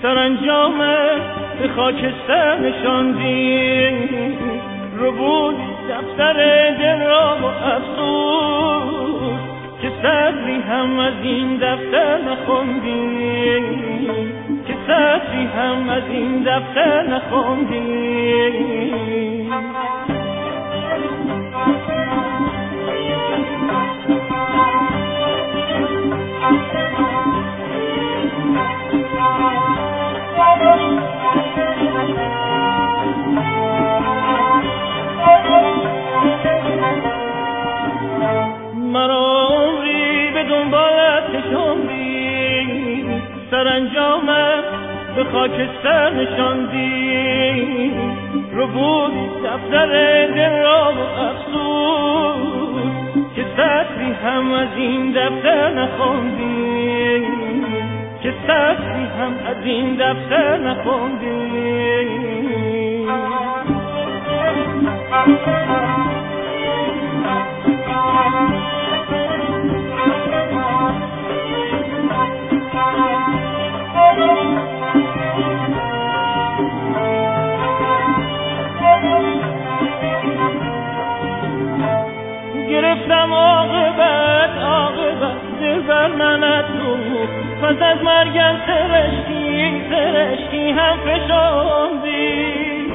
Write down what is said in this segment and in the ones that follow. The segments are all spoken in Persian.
سرانجام به خاکستر نشاندی، ربودی دفتر دل را با افسوس که سطری هم از این دفتر نخوندی، که سطری هم از این دفتر نخوندی. مرا عمری به دنبالت کشاندی، سرانجام به خاکستر نشاندی، ربودی دفتر دل را با افسوس که سطری هم از این دفتر نخوندی، که سطری هم از این دفتر نخوندی. گرفتم عاقبت دل بر منت تو، پس از مرگم سرشکی هم فشاندی.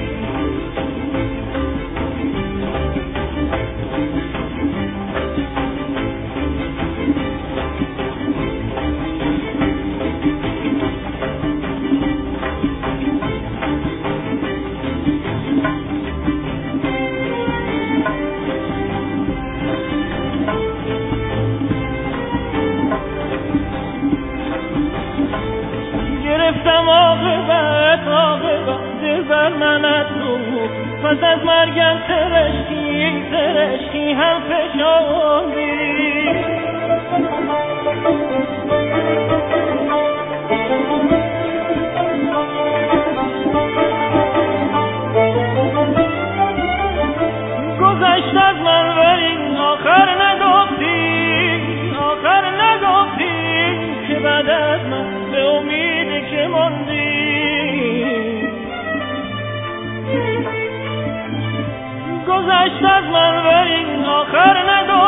گرفتم عاقبت دل بر منت تو، پس از مرگم سرشکی هم فشاندی. گذشت از من ولی آخر نگفتی که بعد از من به امید که ماندی. گذشت از من ولی آخر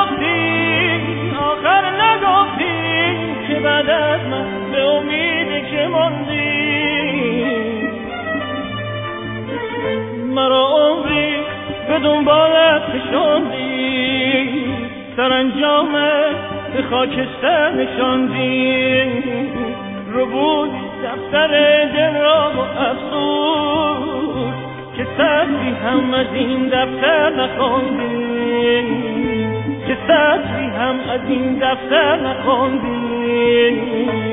نگفتی که بعد از من به امید که ماندی. مرا عمری به دنبالت کشاندی، سرانجام به خاکستر نشاندی، ربودی دفتر دل را با افسوس که سطری هم از این دفتر نخوندی، که سطری هم از این دفتر نخوندی.